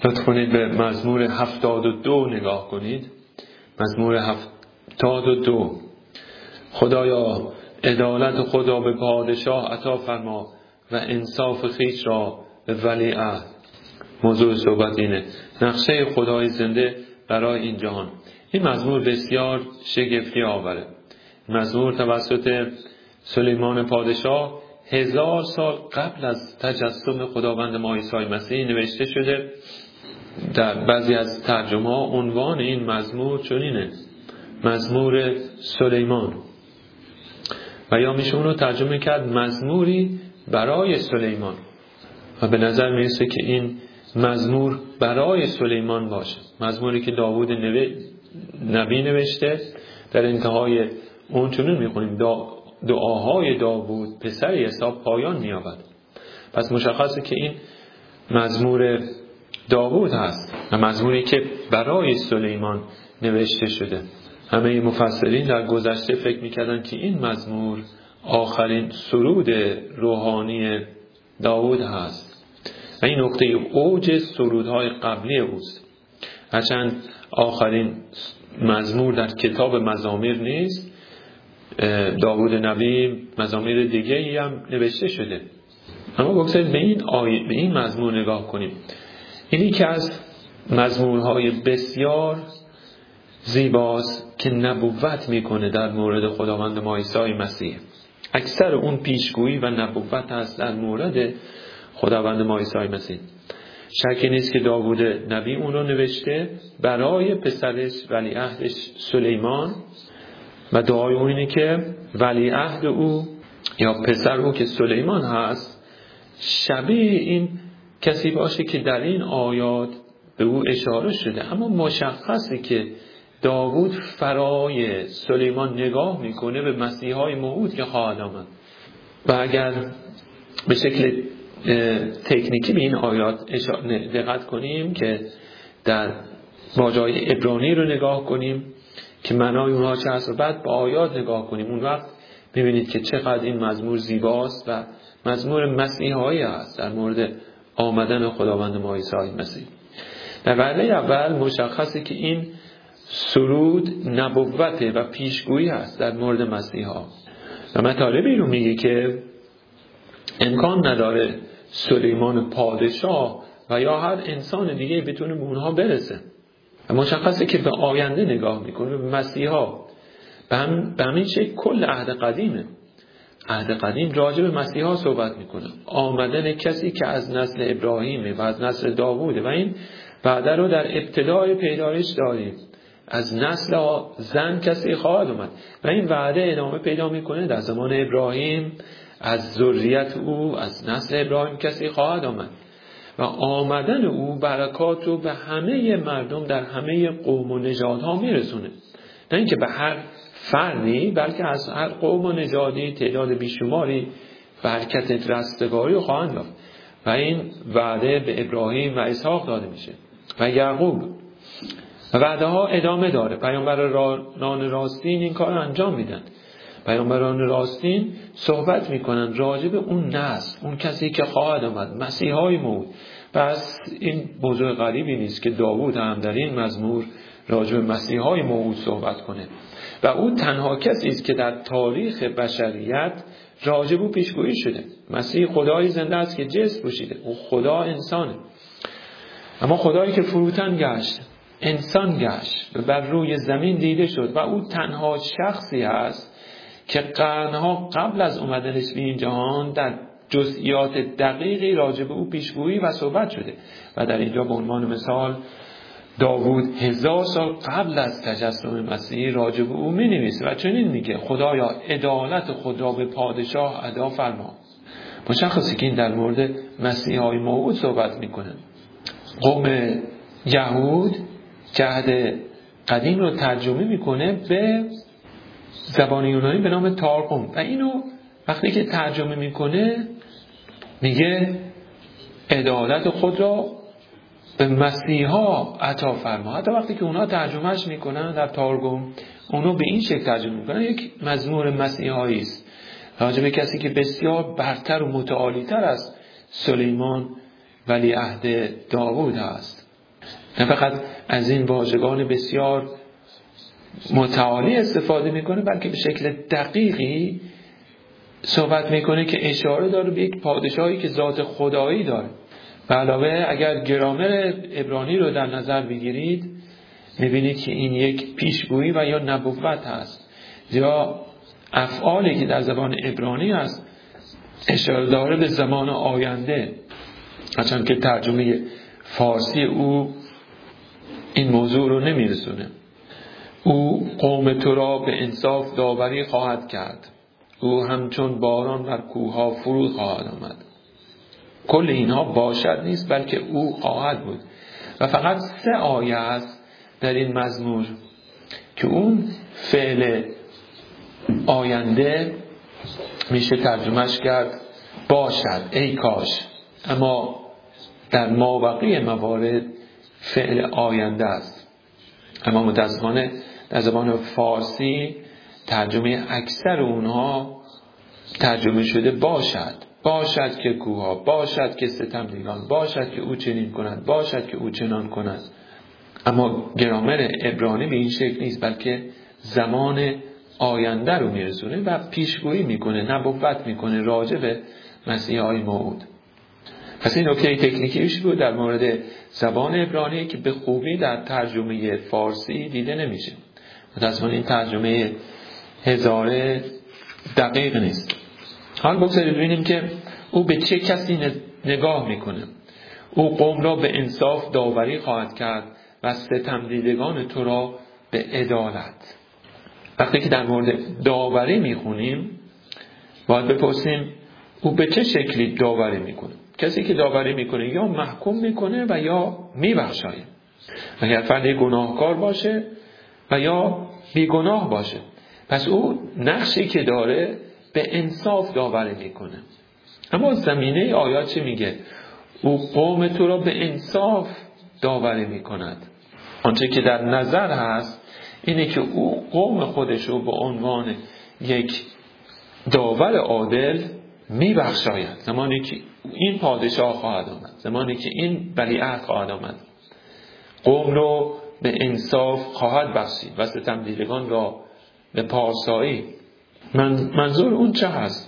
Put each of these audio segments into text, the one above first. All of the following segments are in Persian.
لطف کنید به مزمور 72 نگاه کنید. مزمور 72. خدایا عدالت خود را به پادشاه عطا فرما و انصاف خویش را به ولیعهد. موضوع صحبت اینه: نقشه خدای زنده برای این جهان. این مزمور بسیار شگفتی آوره. مزمور توسط سلیمان پادشاه 1000 سال قبل از تجسم خداوند ما عیسی مسیح نوشته شده. در بعضی از ترجمه ها عنوان این مزمور چنینه: مزمور سلیمان، و یا میشه اون رو ترجمه کرد مزموری برای سلیمان. و به نظر میرسه که این مزمور برای سلیمان باشه، مزموری که داوود نبی نوشته. در انتهای اون چنین میخونیم: دعاهای داوود پسر عیسی پایان می‌یابد. پس مشخصه که این مزمور داوود هست و مزموری که برای سلیمان نوشته شده. همه مفسرین در گذشته فکر می‌کردن که این مزمور آخرین سرود روحانی داوود هست و این نقطه اوج سرودهای قبلی اوست. هرچند آخرین مزمور در کتاب مزامیر نیست، داوود نبی مزامیر دیگه‌ای هم نوشته شده. اما بگذارید به این مزمور نگاه کنیم. اینی که از مزمورهای بسیار زیباست که نبوت میکنه در مورد خداوند ما عیسی مسیح. اکثر اون پیشگویی و نبوت هست در مورد خداوند ما عیسی مسیح. شکی نیست که داوود نبی اون رو نوشته برای پسرش ولیعهدش سلیمان، و دعای اون اینه که ولیعهد او یا پسر او که سلیمان هست شبیه این کسی باشه که در این آیات به او اشاره شده. اما مشخصه که داوود فرای سلیمان نگاه میکنه به مسیحای موعود که خواهد آمد. و اگر به شکل تکنیکی به این آیات دقت کنیم که در واژه‌های عبرانی رو نگاه کنیم که معنای اونها چه هست و بعد با آیات نگاه کنیم، اون وقت می‌بینید که چقدر این مزمور زیباست و مزمور مسیحایی است در مورد آمدن خداوند ما عیسی مسیح. در وهله اول مشخصه که این سرود نبوته و پیشگویی است در مورد مسیحا و مطالبی رو میگه که امکان نداره سلیمان پادشاه و یا هر انسان دیگه بتونه به اونها برسه. و مشخصه که به آینده نگاه میکنه، به مسیحا. به همین شکل کل عهد قدیمه. عهد قدیم راجع به مسیحا صحبت میکنه، آمدن کسی که از نسل ابراهیمه و از نسل داووده و این وعده رو در ابتدای پیدایش داریم. از نسل زن کسی خواهد اومد و این وعده ادامه پیدا میکنه در زمان ابراهیم. از ذریت او، از نسل ابراهیم کسی خواهد آمد و آمدن او برکات رو به همه مردم در همه قوم و نژادها میرسونه. نه اینکه به هر فردی، بلکه از هر قوم و نژادی تعداد بیشماری برکت رستگاری رو خواهند یافت. و این وعده به ابراهیم و اسحاق داده میشه و یعقوب. وعده ها ادامه داره. پیامبران راستین این کار رو انجام میدن. پیامبران راستین صحبت میکنن راجع به اون نسل، اون کسی که خواهد آمد، مسیحای موعود. پس این موضوع غریبی نیست که داوود هم در این مزمور راجع به مسیحای موعود صحبت کنه و او تنها کسی است که در تاریخ بشریت راجع به او پیشگویی شده. مسیح خدای زنده است که جسم پوشیده. او خدا انسانه، اما خدایی که فروتن گشت، انسان گشت و بر روی زمین دیده شد و او تنها شخصی است که قرنها قبل از اومدنش به این جهان در جزئیات دقیقی راجع به او پیشگویی و صحبت شده. و در اینجا به عنوان مثال داوود 1000 سال قبل از تجسم مسیح راجع به او می‌نویسه و چنین میگه: خدایا عدالت خود را به پادشاه ادا فرما. مشخصه که این در مورد مسیحای موعود صحبت میکنه. قوم یهود که عهد قدیم رو ترجمه میکنه به زبان یونانی به نام تارقوم و اینو وقتی که ترجمه میکنه میگه عدالت خود را به مسیحا عطا فرما. حتی وقتی که اونا ترجمهش میکنن در تارگوم، اونو به این شکل ترجمه میکنن: یک مزمور مسیحایی است راجع به کسی که بسیار برتر و متعالی‌تر از سلیمان ولیعهد داوود است. نه فقط از این واژگان بسیار متعالی استفاده میکنه، بلکه به شکل دقیقی صحبت میکنه که اشاره داره به یک پادشاهی که ذات خدایی داره. به علاوه اگر گرامر عبرانی رو در نظر بگیرید میبینید که این یک پیشگویی و یا نبوت هست، زیرا افعالی که در زبان عبرانی هست اشاره داره به زمان آینده، هرچند که ترجمه فارسی او این موضوع رو نمیرسونه. او قوم تو را به انصاف داوری خواهد کرد، او همچون باران بر کوهها فرود خواهد آمد. کل اینها باشد نیست، بلکه او خواهد بود. و فقط 3 آیه است در این مزمور که اون فعل آینده میشه ترجمهش کرد باشد، ای کاش، اما در مابقی موارد فعل آینده است. اما متاسفانه در زبان فارسی ترجمه اکثر اونها ترجمه شده باشد که کوها، باشد که ستمدیدگان، باشد که او چنین کند، باشد که او چنان کند. اما گرامر عبرانی به این شکل نیست، بلکه زمان آینده رو میرسونه و پیشگویی میکنه، نبوت میکنه راجع به مسیحای موعود. پس این نکته تکنیکیش بود در مورد زبان عبرانی که به خوبی در ترجمه فارسی دیده نمیشه. متأسفانه این ترجمه هزاره دقیق نیست. حال بگذارید ببینیم که او به چه کسی نگاه میکنه. او قوم را به انصاف داوری خواهد کرد و ستمدیدگان تو را به عدالت. وقتی که در مورد داوری میخونیم باید بپرسیم او به چه شکلی داوری میکنه. کسی که داوری میکنه یا محکوم میکنه و یا میبخشاید، اگر فرد گناهکار باشه و یا بیگناه باشه. پس او نقشی که داره به انصاف داوری میکنه. اما زمینه آیات چه میگه؟ او قوم تو را به انصاف داوری میکند. آنچه که در نظر هست اینه که او قوم خودش رو به عنوان یک داور عادل میبخشاید. زمانی که این پادشاه خواهد آمد، زمانی که این ولیعهد خواهد آمد، قوم رو به انصاف خواهد بخشید و ستمدیدگان را به پارسایی. منظور اون چه هست؟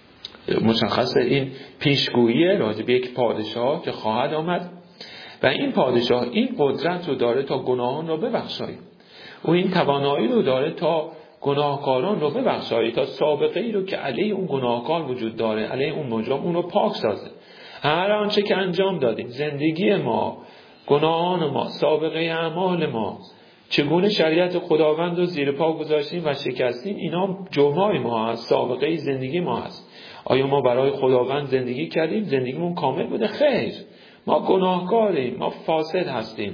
مشخصه این پیشگویی راجع به یک پادشاه که خواهد آمد و این پادشاه این قدرت رو داره تا گناهان رو ببخشاید. او این توانایی رو داره تا گناهکاران رو ببخشاید، تا سابقه ای رو که علیه اون گناهکار وجود داره، علیه اون مجرم، اون رو پاک سازه. هر آنچه که انجام دادیم، زندگی ما، گناهان ما، سابقه اعمال ما، چگونه شریعت خداوند رو زیر پا گذاشتیم و شکستیم، اینا جرمای ما هست، سابقه زندگی ما هست. آیا ما برای خداوند زندگی کردیم؟ زندگیمون کامل بوده؟ خیر، ما گناهکاریم، ما فاسد هستیم.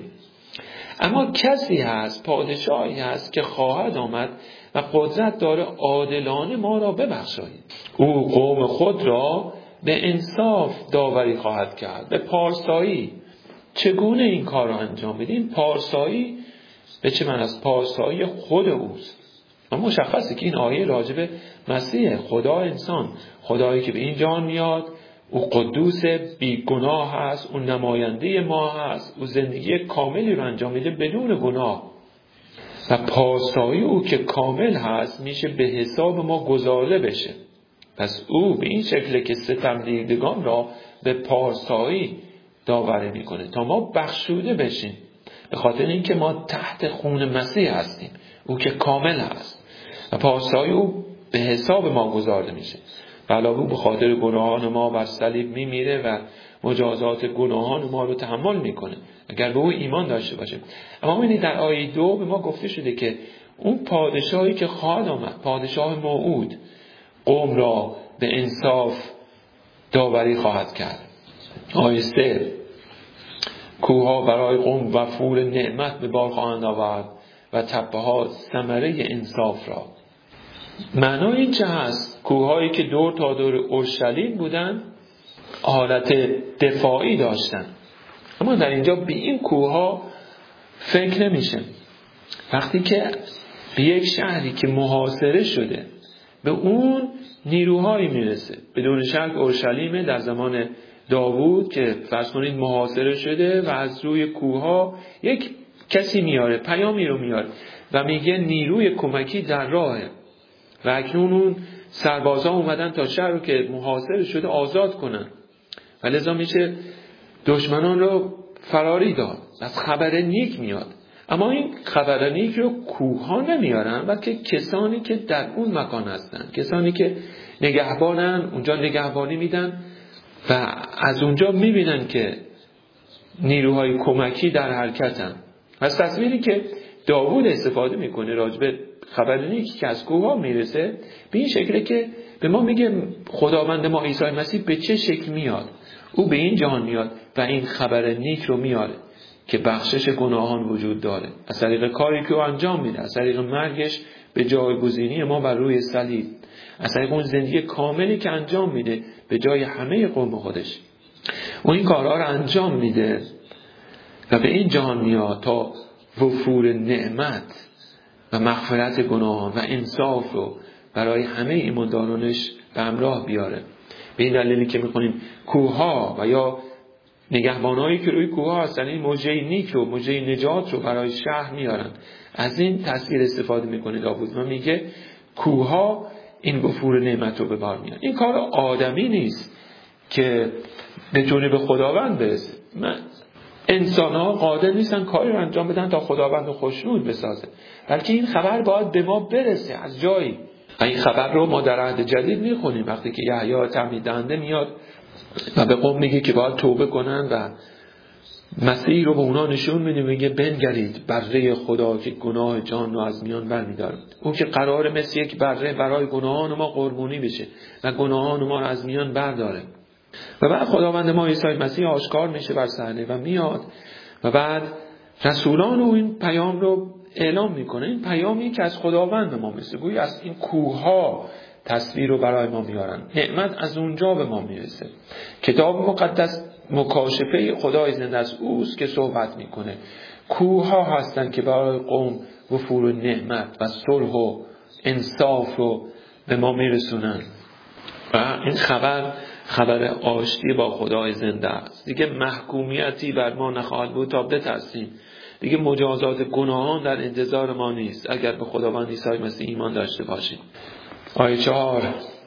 اما کسی هست، پادشاهی هست که خواهد آمد و قدرت داره عادلانه ما را ببخشاید. او قوم خود را به انصاف داوری خواهد کرد، به پارسایی. چگونه این کار را انجام بدیم؟ پارسایی به چه معنی است؟ پارسایی خود اوست. و مشخصه که این آیه راجب مسیح، خدا انسان، خدایی که به این جهان میاد. او قدوس، بیگناه هست، او نماینده ما هست، او زندگی کاملی رو انجام میده بدون گناه و پارسایی او که کامل هست میشه به حساب ما گزارده بشه. پس او به این شکل که ستمدیدگان را به پارسایی داوری میکنه تا ما بخشوده بشیم، به خاطر اینکه ما تحت خون مسیح هستیم، او که کامل هست و پارسایی او به حساب ما گزارده میشه. علاوه به خاطر گناهان ما بر صلیب میمیره و مجازات گناهان ما رو تحمل میکنه اگر به او ایمان داشته باشه. اما ببینید در آیه 2 به ما گفته شده که اون پادشاهی که خواهد آمد، پادشاه موعود، قوم را به انصاف داوری خواهد کرد. آیه 3 کوهها برای قوم وفور نعمت به بار خواهند آورد و تپه ها ثمره انصاف را. معنای این چه هست؟ کوههایی که دور تا دور اورشلیم بودن حالت دفاعی داشتن، اما در اینجا به این کوهها فکر نمیشه. وقتی که به یک شهری که محاصره شده به اون نیروهایی میرسه، بدون شک اورشلیم در زمان داوود که فرض کنید محاصره شده و از روی کوهها یک کسی میاره، پیامی رو میاره و میگه نیروی کمکی در راهه و اکنون اون سربازا اومدن تا شهر رو که محاصره شده آزاد کنن و لذا میشه دشمنان رو فراری داد. از خبر نیک میاد، اما این خبر نیک رو کوهها نمیارن، بلکه کسانی که در اون مکان هستن، کسانی که نگهبانن اونجا نگهبانی میدن و از اونجا میبینن که نیروهای کمکی در حرکتن. از تصویری که داوود استفاده میکنه راجب خبر نیکی که از کوهها میرسه به این شکله که به ما میگه خداوند ما عیسی مسیح به چه شکل میاد. او به این جهان میاد و این خبر نیک رو میاره که بخشش گناهان وجود داره از طریق کاری که او انجام میده، از طریق مرگش به جایگزینی ما بر روی صلیب، از طریق اون زندگی کاملی که انجام میده به جای همه قوم خودش. او این کارها رو انجام میده و به این جهان میاد تا وفور نعمت و مغفرت گناهان و انصاف رو برای همه ایماندارانش به همراه بیاره. به این دلیلی که میخونیم کوهها و یا نگهبانایی که روی کوهها هستن این موجه نیک رو، موجه نجات رو برای شهر میارن. از این تصویر استفاده میکنه داوود و میگه کوهها این وفور نعمت رو به بار میارن. این کار آدمی نیست که به جانب خداوند برسه. انسان ها قادر نیستن کاری رو انجام بدن تا خداوند رو خوشنود بسازه، بلکه این خبر باید به ما برسه از جایی. و این خبر رو ما در عهد جدید میخونیم وقتی که یحیی تعمید دهنده میاد و به قوم میگه که باید توبه کنن و مسیح رو به اونا نشون میده، میگه بنگرید بره خدا که گناه جان رو از میان برمی‌داره. اون که قرار مثل یک بره برای گناهان ما قربانی بشه و گناهان ما رو از میان برداره. و بعد خداوند ما عیسی مسیح آشکار میشه بر صحنه و میاد و بعد رسولان او این پیام رو اعلام میکنه. این پیامی که از خداوند به ما میرسه، گویا از این کوهها تصویر رو برای ما میارن. نعمت از اونجا به ما میرسه. کتاب مقدس مکاشفه خدای زنده از اوست که صحبت میکنه. کوهها هستن که برای قوم وفور نعمت و صلح و انصاف رو به ما میرسونن و این خبر آشتی با خدای زنده است. دیگه محکومیتی بر ما نخواهد بود تا بترسیم. دیگه مجازات گناهان در انتظار ما نیست اگر به خداوند عیسی مسیح ایمان داشته باشیم. آیه 4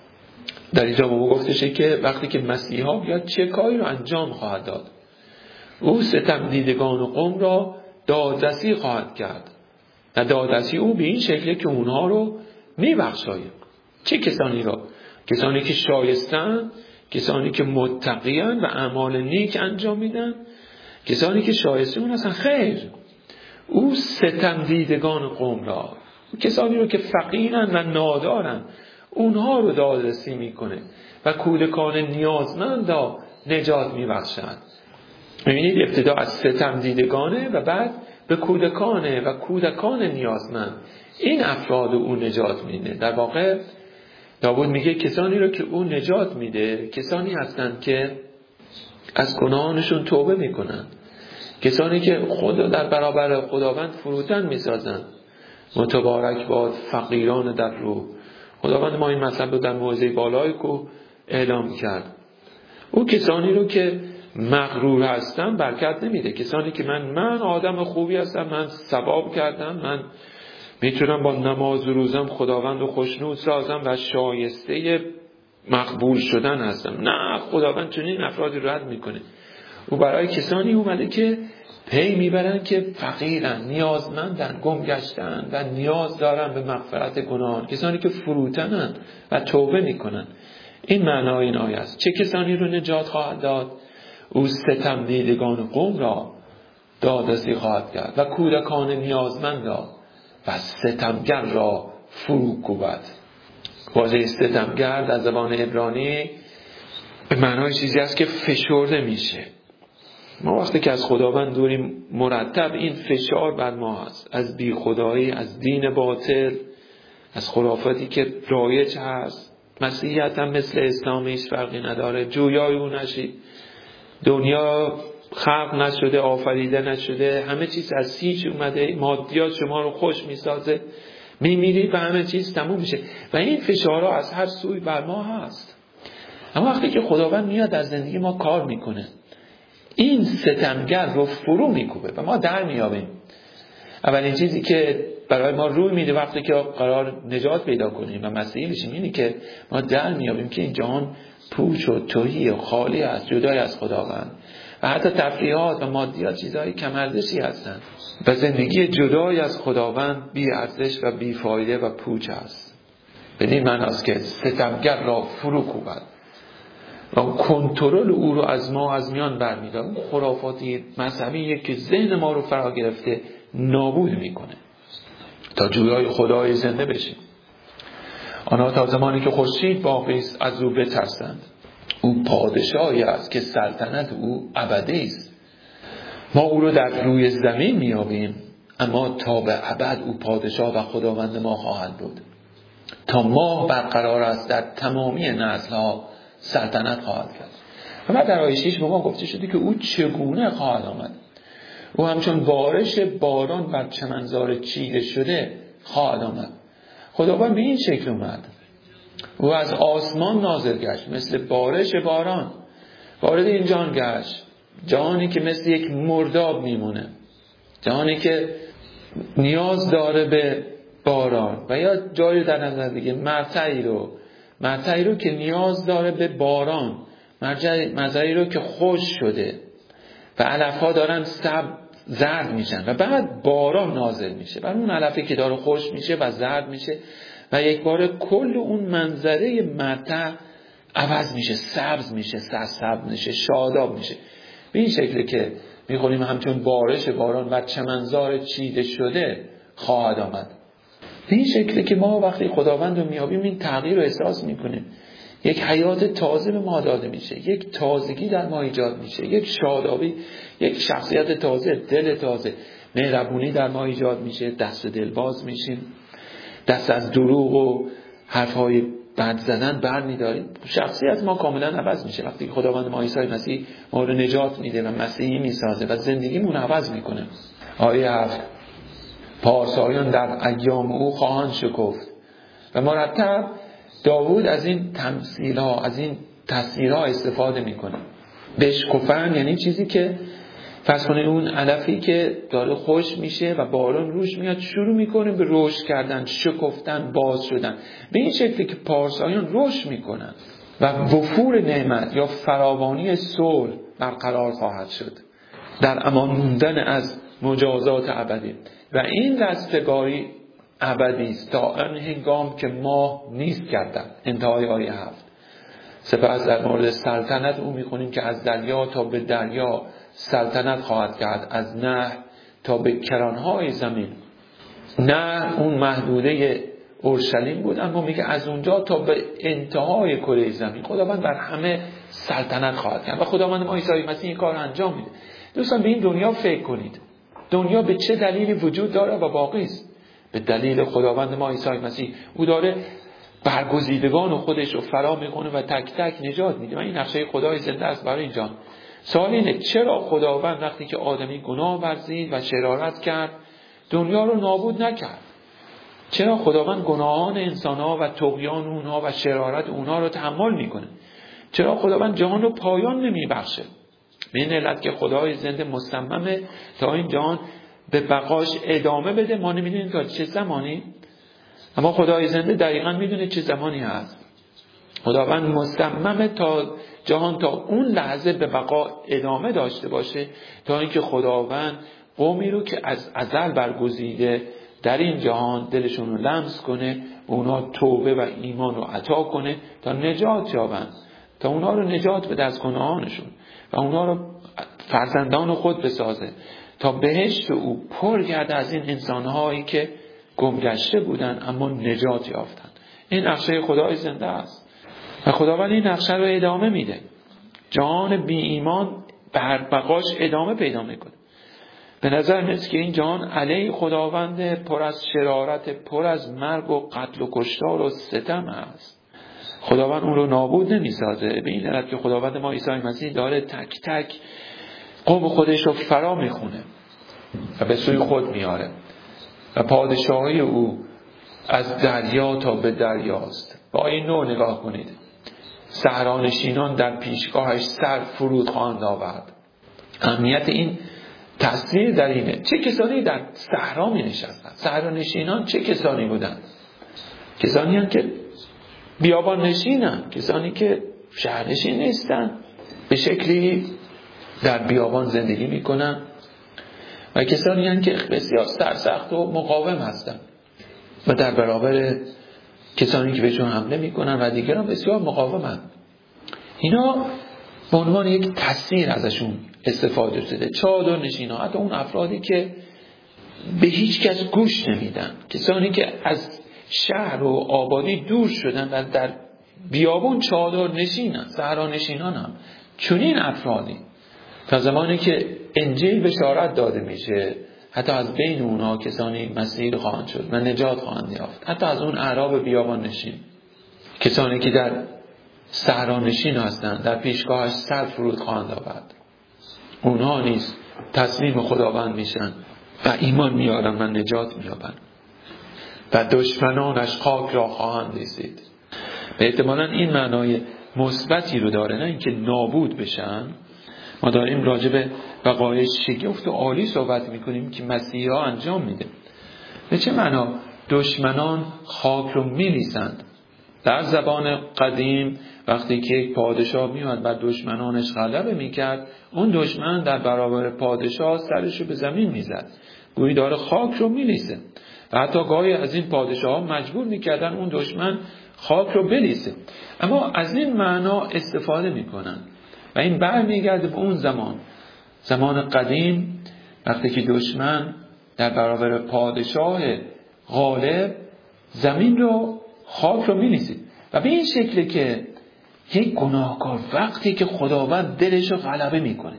در اینجا به ما گفتشه که وقتی که مسیحا بیاد چه کاری رو انجام خواهد داد. او ستم دیدگان و قوم را دادرسی خواهد کرد و دادرسی او به این شکله که اونها رو میبخشاید. چه کسانی را؟ کسانی که شایستن، کسانی که متقیان و اعمال نیک انجام میدن، کسانی که شایسته اون هستن. خیر، او ستم دیدگان قوم را، کسانی رو که فقیرن و نادارن اونها رو دادرسی میکنه و کودکان نیازمند را نجات میبخشد. ببینید ابتدا از ستم دیدگانه و بعد به کودکانه و کودکان نیازمند این افراد او نجات میده. در واقع داوود میگه کسانی رو که او نجات میده کسانی هستند که از گناهانشون توبه میکنن، کسانی که خود در برابر خداوند فروتن میسازن. متبارک باد فقیران در روح. خداوند ما این مطلب رو در موعظه بالای کوه اعلام کرد. او کسانی رو که مغرور هستن برکت نمیده. کسانی که من آدم خوبی هستم، من ثواب کردم، من میتونم با نماز و روزم خداوند رو خوشنود سازم و شایسته مقبول شدن هستم. نه، خداوند چنین افرادی رد میکنه. او برای کسانی اومده که پی میبرن که فقیرن، نیازمندن، گم گشتن و نیاز دارن به مغفرت گناهان، کسانی که فروتنن و توبه میکنن. این معنای این آیه است. چه کسانی رو نجات خواهد داد؟ او ستم دیدگان قوم را دادرسی خواهد کرد و کودکان نیازمند را و ستمگر را فرو کوبد. واژه ستمگر در زبان عبرانی به معنای چیزی است که فشرده میشه. ما وقتی که از خداوند دوریم مرتب این فشار بر ما هست، از بی خدایی، از دین باطل، از خرافاتی که رایج هست. مسیحیت هم مثل اسلام هیچ فرقی نداره. جویای اون نشید. دنیا خلق نشده، آفریده نشده، همه چیز از هیچ اومده، مادیات شما رو خوش میسازه، میمیرید و همه چیز تموم میشه و این فشارها از هر سوی بر ما هست. اما وقتی که خداوند میاد در زندگی ما کار میکنه، این ستمگر رو فرو میکوبه و ما در میابیم. اولین چیزی که برای ما روی میده وقتی که قرار نجات پیدا کنیم و مسیحی بشیم اینه که ما در میابیم که این جهان پوچ و تهی و خالی است، جدای از خداوند، و حتی تفریحات و مادیات چیزهای کم ارزشی هستند و زندگی جدای از خداوند بی ارزش و بی فایده و پوچ است. بدین معنی است که ستمگر را فرو کوبد و کنترل او رو از ما از میان برمی‌داره. اون خرافاتی مذهبی که ذهن ما رو فرا گرفته نابود میکنه تا جویای خدای زنده بشیم. آنها تا زمانی که خورشید باقی است از او بترسند. او پادشاهی است که سلطنت او ابدی است. ما او رو در روی زمین میابیم، اما تا به ابد او پادشاه و خداوند ما خواهد بود. تا ماه برقرار است در تمامی نسل‌ها سلطنت خواهد کرد. و بعد در آیه 6 به ما گفته شده که او چگونه خواهد آمد. او همچون بارش باران بر چمنزار چیده شده خواهد آمد. خداوند به این شکل اومد. او از آسمان نازل گشت مثل بارش باران، وارد این جهان گشت، جهانی که مثل یک مرداب میمونه، جهانی که نیاز داره به باران، و یا جایی در نظر دیگه مرتعی رو که نیاز داره به باران، مزرعی رو که خشک شده و علفها دارن زرد میشن و بعد باران نازل میشه بر اون علفی که داره خشک میشه و زرد میشه و یک بار کل اون منظره مرتع عوض میشه، سبز میشه، سرسبز میشه، شاداب میشه. به این شکلی که میخونیم همچون بارش باران و چمنزار چیده شده خواهد آمد. به این شکلی که ما وقتی خداوند رو میابیم این تغییر رو احساس میکنیم. یک حیات تازه به ما داده میشه، یک تازگی در ما ایجاد میشه، یک شادابی، یک شخصیت تازه، دل تازه، مهربونی در ما ایجاد میشه، دست و دل باز میشیم، دست از دروغ و حرفهای بد زدن بر میداریم. شخصیت ما کاملا عوض میشه وقتی خداوند ما عیسی مسیح ما رو نجات میده و مسیحی میسازه و زندگیمون عوض میکنه. آیه 7: پارسایان در ایام او خواهند شکفت. و مرتب داوود از این تمثیل‌ها، از این تصویرها استفاده میکنه. بشکفن یعنی چیزی که فرض کنید اون علفی که داره خوش میشه و باران روش میاد شروع میکنه به رشد کردن، شکفتن، باز شدن. به این شکلی که پارسایان رشد میکنن و وفور نعمت یا فراوانی صلح برقرار خواهد شد در امان موندن از مجازات ابدی. و این رستگاری ابدی است تا آن هنگام که ماه نیست کردن. انتهای آیه 7. سپس در مورد سلطنت او میخونیم که از دریا تا به دریا سلطنت خواهد کرد، از نهر تا به کرانهای زمین. نه اون محدوده اورشلیم بود، اما میگه از اونجا تا به انتهای کره زمین خداوند بر همه سلطنت خواهد کرد و خداوند ما عیسی مسیح این کار انجام میده. دوستان به این دنیا فکر کنید. دنیا به چه دلیلی وجود داره و باقی است؟ به دلیل خداوند ما عیسی مسیح. او داره برگزیدگان خودش رو فرا میکنه و تک تک نجات میده و این نقشه خدای زنده است برای اینجا. سوال اینه چرا خداوند وقتی که آدمی گناه ورزید و شرارت کرد دنیا رو نابود نکرد؟ چرا خداوند گناهان انسان‌ها و طغیان اونها و شرارت اونها رو تحمل میکنه؟ چرا خداوند جهان رو پایان نمیبخشه؟ به این علت که خدای زنده مصممه تا این جهان به بقاش ادامه بده. ما نمیدونیم تا چه زمانی، اما خدای زنده دقیقاً میدونه چه زمانی هست. خداوند مصممه تا جهان تا اون لحظه به بقا ادامه داشته باشه، تا اینکه خداوند قومی رو که از ازل برگزیده در این جهان دلشون رو لمس کنه، اونا توبه و ایمان رو عطا کنه تا نجات یابن، تا اونا رو نجات بده از گناهانشون و اونا رو فرزندان خود بسازه، تا بهشت او پر گرده از این انسانهایی که گمگشته بودن اما نجات یافتن. این نقشه خدای زنده است و خداوند این نقشه رو ادامه میده. جهان بی ایمان بر بقاش ادامه پیدا میکنه. به نظر میاد که این جهان علیه خداوند پر از شرارت، پر از مرگ و قتل و کشتار و ستم است. خداوند اون رو نابود نمیسازه. به این علت که خداوند ما عیسی مسیح داره تک تک قوم خودش رو فرا میخونه و به سوی خود میاره و پادشاهی او از دریا تا به دریاست. با این نوع نگاه کنید. صحرانشینان در پیشگاهش سر فرود خواهند آورد. اهمیت این تصویر در اینه چه کسانی در صحرا می نشستند. صحرانشینان چه کسانی بودند؟ کسانی هستند که بیابان نشینند، کسانی که شهرنشین نیستند، به شکلی در بیابان زندگی می کنند و کسانی هستند که بسیار سرسخت و مقاوم هستند و در برابر کسانی که بهشون حمله می کنند و دیگران بسیار مقاومند. اینا به عنوان یک تصویر ازشون استفاده شده. چادر نشینا، حتی اون افرادی که به هیچ کس گوش نمیدن، کسانی که از شهر و آبادی دور شدن و در بیابون چادر نشینن، صحرا نشینان هم چنین افرادی تا زمانی که انجیل بشارت داده میشه حتی از بین اونها کسانی مسیح خواهند شد و نجات خواهند یافت. حتی از اون اعراب بیابان نشین، کسانی که در صحرا نشین هستند، در پیشگاهش سر فرود خواهند آورد، اونها نیز تسلیم خداوند میشن و ایمان میارن و نجات مییابند و دشمنانش خاک را خواهند رسید. به احتمالاً این معنای مثبتی رو داره، نه اینکه نابود بشن. ما داریم راجع به وقایع شگفت و عالی صحبت میکنیم که مسیح ها انجام میده. به چه معنا دشمنان خاک رو میلیسند؟ در زبان قدیم وقتی که یک پادشاه میومد بر دشمنانش غلبه میکرد، اون دشمن در برابر پادشاه سرش رو به زمین میزد، گویی داره خاک رو میلیسه و حتی گاهی از این پادشاه ها مجبور میکردن اون دشمن خاک رو بلیسه. اما از این معنا استفاده میکنن و این برمیگرده به اون زمان قدیم وقتی که دشمن در برابر پادشاه غالب زمین رو خاک رو میلیسید و به این شکلی که یک گناهکار وقتی که خداوند دلش رو غلبه میکنه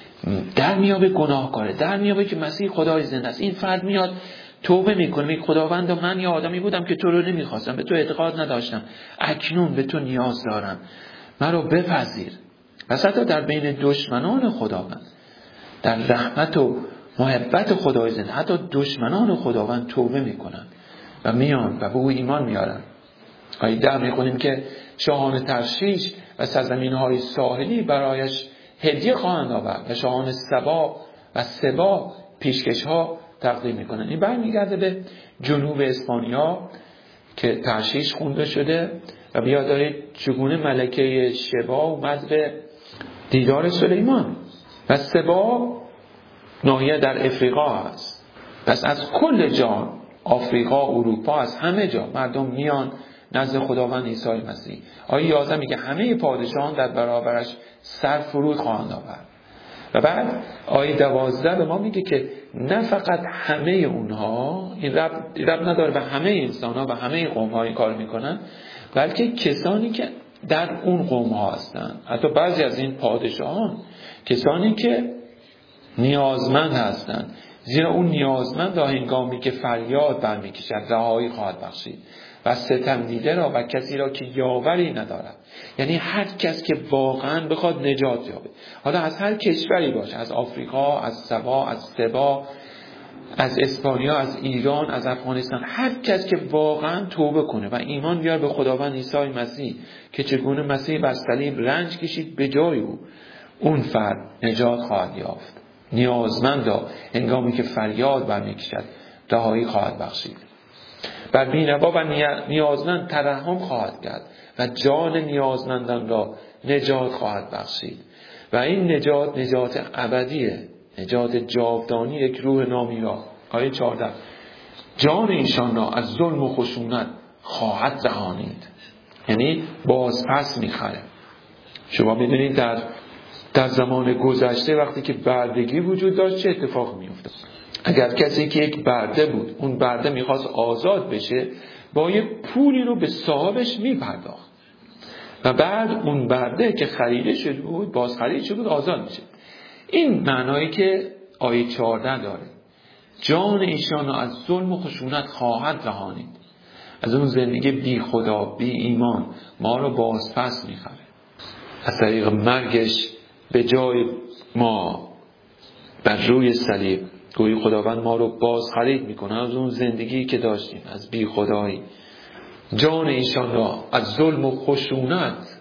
در میابه گناهکاره، در میابه که مسیح خدای زنده است، این فرد میاد توبه میکنه، میگه خداوند من یه آدمی بودم که تو رو نمیخواستم، به تو اعتقاد نداشتم، اکنون به تو نیاز دارم، من رو بپذیر. پس حتی در بین دشمنان خداوند در رحمت و محبت خدای زنده حتی دشمنان خداوند توبه میکنن و میان و به او ایمان میارن. آیه 10 میخونیم که شاهان ترشیش و سرزمین‌های ساحلی برایش هدیه خواهند آورد و شاهان سبا و سبا پیشکش‌ها تقدیم میکنن. این برمیگرده به جنوب اسپانیا که ترشیش خونده شده و بیاد دارید چگونه ملکه شبا اومد به دیدار سلیمان و سبا ناحیه در افریقا هست. پس از کل جهان، آفریقا، اروپا، از همه جا مردم میان نزد خداوند عیسی مسیح. آیه 11 میگه همه پادشاهان در برابرش سر فرود خواهند آورد. و بعد آیه 12 به ما میگه که نه فقط همه اونها، این رب نداره به همه انسان‌ها و همه قوم‌ها این کار میکنن، بلکه کسانی که در اون قوم‌ها هستن، حتی بعضی از این پادشاهان کسانی که نیازمند هستند، زیرا اون نیازمند هنگامی که فریاد برمیکشد رهایی خواهد بخشید و ستم دیده را و کسی را که یاوری ندارد. یعنی هر کس که واقعا بخواد نجات یابه، حالا از هر کشوری باشه، از آفریقا، از سبا، از سبا، از اسپانیا، از ایران، از افغانستان، هر کس که واقعا توبه کنه و ایمان بیاره به خداوند عیسی مسیح که چگونه مسیح بر صلیب رنج کشید به جای او، اون فرد نجات خواهد یافت. نیازمندا هنگامی که فریاد برمیکشد رهایی خواهد بخشید. بر بینوا و نیازمند ترحم خواهد کرد و جان نیازمندان را نجات خواهد بخشید. و این نجات ابدیه، نجات جاودانی، یک روح نامیرا. آیه 14 جان ایشان را از ظلم و خشونت خواهد رهانید، یعنی باز پس میخره. شما میدونید در زمان گذشته وقتی که بردگی وجود داشت چه اتفاق میفته؟ اگر کسی که یک برده بود، اون برده میخواست آزاد بشه، با یه پولی رو به صاحبش میپرداخت و بعد اون برده که خریده شده بود، باز خرید شده بود، آزاد میشه. این معنایی که آیه 14 داره، جان ایشان را از ظلم و خشونت خواهد رهانید. از اون زندگی بی خدا، بی ایمان ما رو باز پس میخره. از طریق مرگش به جای ما بر روی صلیب گویی خداوند ما رو باز خرید میکنه از اون زندگی که داشتیم، از بی خدایی. جان ایشان را از ظلم و خشونت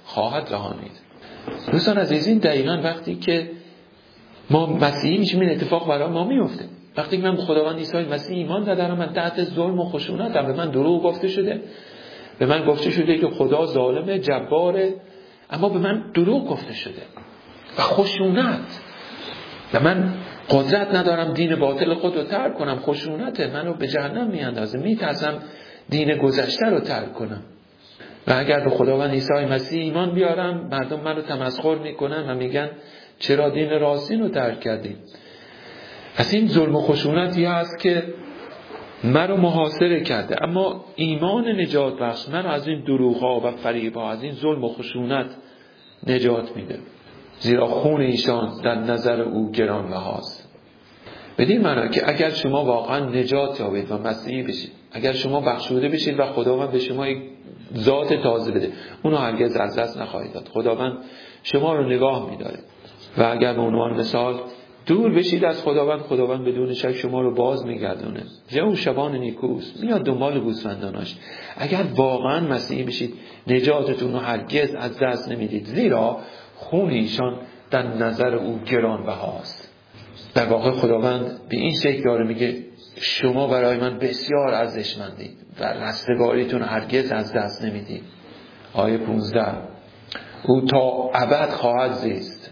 خواهد رهانید. دوستان عزیز، این دقیقاً وقتی که ما مسیحی میشیم این اتفاق برای ما میفته. وقتی که من به خداوند عیسی مسیح ایمان دارم، من تحت ظلم و خشونتم، به من دروغ گفته شده، به من گفته شده که خدا ظالمه، جباره، اما به من دروغ گفته شده و خشونت، و من قدرت ندارم دین باطل خود رو ترک کنم. خشونت منو به جهنم میاندازه. میترسم دین گذشته رو ترک کنم. و اگر به خداوند عیسی مسیح ایمان بیارم، مردم منو تمسخر میکنن و میگن چرا دین راستین رو ترک کردی؟ پس این ظلم و خشونتی هست که منو محاصره کرده. اما ایمان نجات بخش منو از این دروغ‌ها و فریب‌ها، از این ظلم و خشونت نجات میده، زیرا خون ایشان در نظر او گرانبهاست. بدین معنی که اگر شما واقعا نجات یابید و مسیحی بشید، اگر شما بخشوده بشید و خداوند به شما یک ذات تازه بده، اونو هرگز از دست نخواهید داد. خداوند شما رو نگاه می‌داره. و اگر به عنوان مثال دور بشید از خداوند، خداوند بدون شک شما رو باز میگردونه. او شبان نیکوست، میاد دنبال گوسفنداناش. اگر واقعا مسیحی بشید، نجاتتون رو هرگز از دست نمیدید، زیرا خون ایشان در نظر او گرانبهاست. در واقع خداوند به این شکل داره میگه شما برای من بسیار ارزشمندید و رستگاریتون هرگز از دست نمیدید. آیه 15: او تا ابد خواهد زیست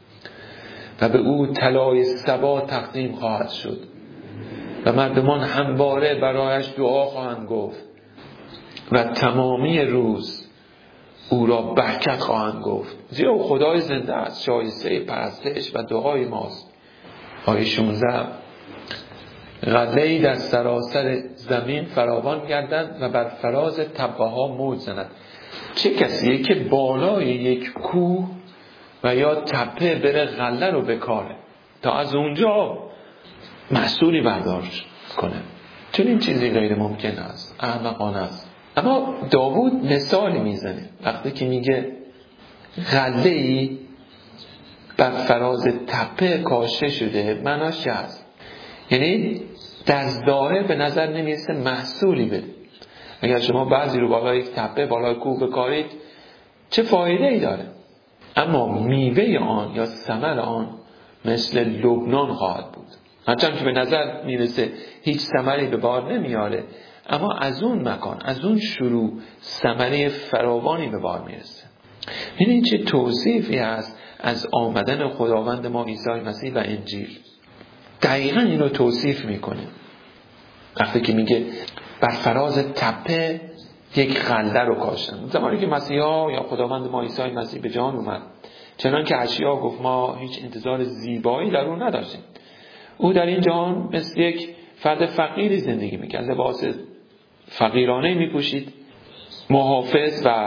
و به او طلای سبا تقدیم خواهد شد و مردمان همواره برایش دعا خواهند گفت و تمامی روز او را برکت خواهند گفت، زیرا او خدای زنده است، شایسته پرستش و دعای ماست. آیه 16: غله‌ای در سراسر زمین فراوان گردد و بر فراز تپه ها موج زند. چه کسیه که بالای یک کوه و یا تپه بره غله رو بکاره تا از اونجا محصولی برداشت کنه؟ چون این چیزی غیر ممکن است، احمقانه است. اما داوود مثالی میزنه وقتی که میگه غله‌ای بر فراز تپه کاشته شده. معناش چه است؟ یعنی در ظاهر به نظر نمیرسه محصولی بده. اگر شما بعضی رو بالای یک تپه، بالای کوه بکارید، چه فایده ای داره؟ اما میوه آن یا ثمر آن مثل لبنان خواهد بود. هرچند که به نظر میرسه هیچ ثمری به بار نمیاره، اما از اون مکان، از اون شروع، ثمره فراوانی به بار میرسه. این چه توصیفی هست از آمدن خداوند ما عیسی مسیح و انجیل. دقیقاً اینو توصیف میکنه وقتی که میگه بر فراز تپه یک غله رو کاشتن. زمانی که مسیحا یا خداوند ما عیسی مسیح به جهان اومد، چنان که اشعیا گفت ما هیچ انتظار زیبایی در اون نداشتیم. او در این جهان مثل یک فرد فقیری زندگی میکرد، لباس فقیرانه میپوشید، محافظ و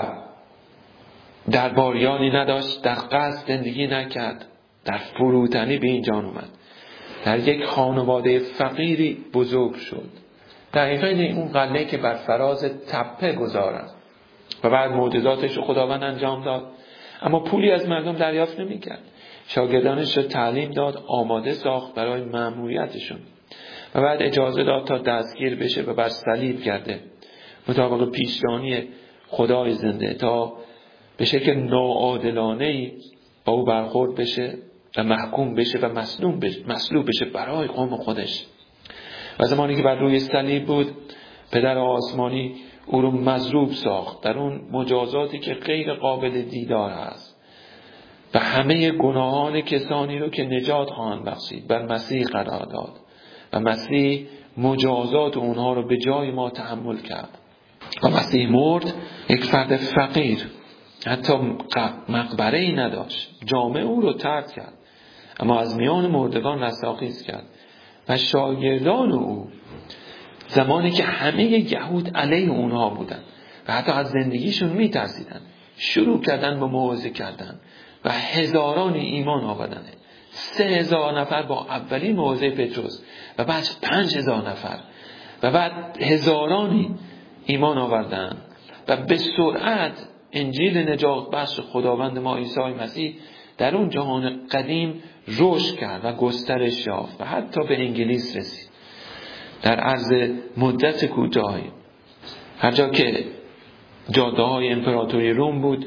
درباریانی نداشت، در قصر زندگی نکرد، در فروتنی به این جهان اومد، در یک خانواده فقیری بزرگ شد. دقیقاً اون غله که بر فراز تپه گذارد و بعد معجزاتش رو خداوند انجام داد، اما پولی از مردم دریافت نمی‌کرد. شاگردانش رو تعلیم داد، آماده ساخت برای مأموریتشون و بعد اجازه داد تا دستگیر بشه و بر صلیب گرده مطابق پیشدانی خدای زنده، تا به شکل ناعادلانه‌ای با او برخورد بشه و محکوم بشه و مصلوب بشه برای قوم خودش. و زمانی که بر روی صلیب بود، پدر آسمانی او رو مضروب ساخت در اون مجازاتی که غیر قابل دیدار است و همه گناهان کسانی رو که نجات خواهند بخشید بر مسیح قرار داد و مسیح مجازات اونها رو به جای ما تحمل کرد. و مسیح مرد، یک فرد فقیر، حتی مقبره‌ای نداشت، جامعه او رو ترک کرد، اما از میان مردگان رستاخیز کرد. و شاگردان او زمانی که همه یهود علیه اونها بودن و حتی از زندگیشون میترسیدن، شروع کردن به موعظه کردن و هزارانی ایمان آوردن. 3000 نفر با اولین موعظه پتروس و بعد 5000 نفر و بعد هزارانی ایمان آوردن و به سرعت انجیل نجات بخش خداوند ما عیسی مسیح در اون جهان قدیم رشد کرد و گسترش یافت و حتی به انگلیس رسید. در عرض مدت کوتاهی هر جا که جاده‌های امپراتوری روم بود،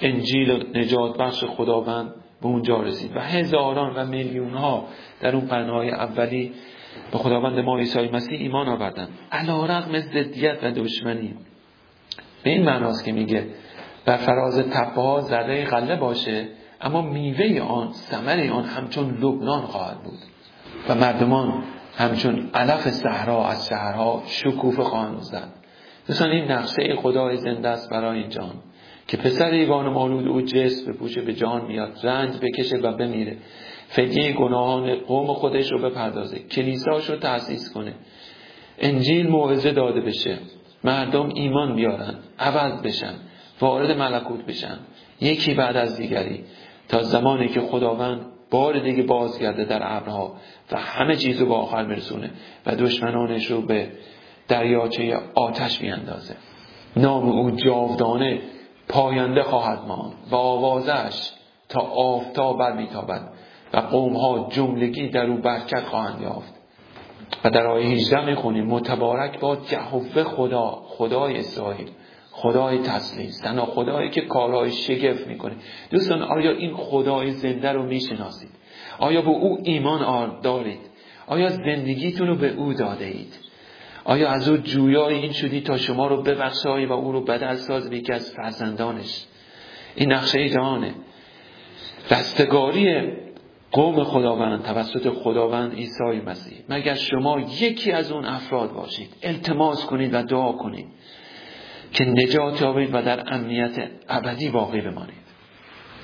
انجیل نجات بخش خداوند به اونجا رسید و هزاران و میلیون ها در اون قرن‌های اولی به خداوند ما عیسی مسیح ایمان آوردند علی‌رغم ضدیت و دشمنی. به این معناست که میگه بر فراز تپه‌ها ذره غله باشه، اما میوه آن، ثمر آن همچون لبنان خواهد بود و مردمان همچون علف صحرا از شهرها شکوفه خواهند زد. دوستان، این نقشه خدای زنده است برای این جهان که پسر یگانه مولود او جسم بپوشه، به جهان میاد، رنج بکشه و بمیره، فدیه گناهان قوم خودش رو بپردازه، کلیساش رو تأسیس کنه، انجیل موعظه داده بشه، مردم ایمان بیارن، عوض بشن، وارد ملکوت بشن، یکی بعد از دیگری، تا زمانی که خداوند بار دیگه بازگرده در ابرها و همه چیز رو به آخر برسونه و دشمنانش رو به دریاچه آتش بیاندازه. نام او جاودانه پاینده خواهد ماند و آوازش تا آفتاب برمیتابد و قوم‌ها جملگی در او برکت خواهند یافت. و در آیه 18 میخونیم متبارک باد یهوه خدا، خدای اسرائیل، خدای تسلیس، تنها خدایی که کارهای شگفت میکنه. دوستان، آیا این خدای زنده رو میشناسید؟ آیا به او ایمان دارید؟ آیا زندگیتون رو به او داده اید؟ آیا از او جویای این شدی تا شما رو ببخشایی و او رو بدل سازی به یکی از فرزندانش؟ این نقشه جهانه. رستگاری قوم خداوند توسط خداوند عیسی مسیح. مگر شما یکی از اون افراد باشید، التماس کنید و دعا کنید که نجات یابید و در امنیت ابدی باقی بمانید.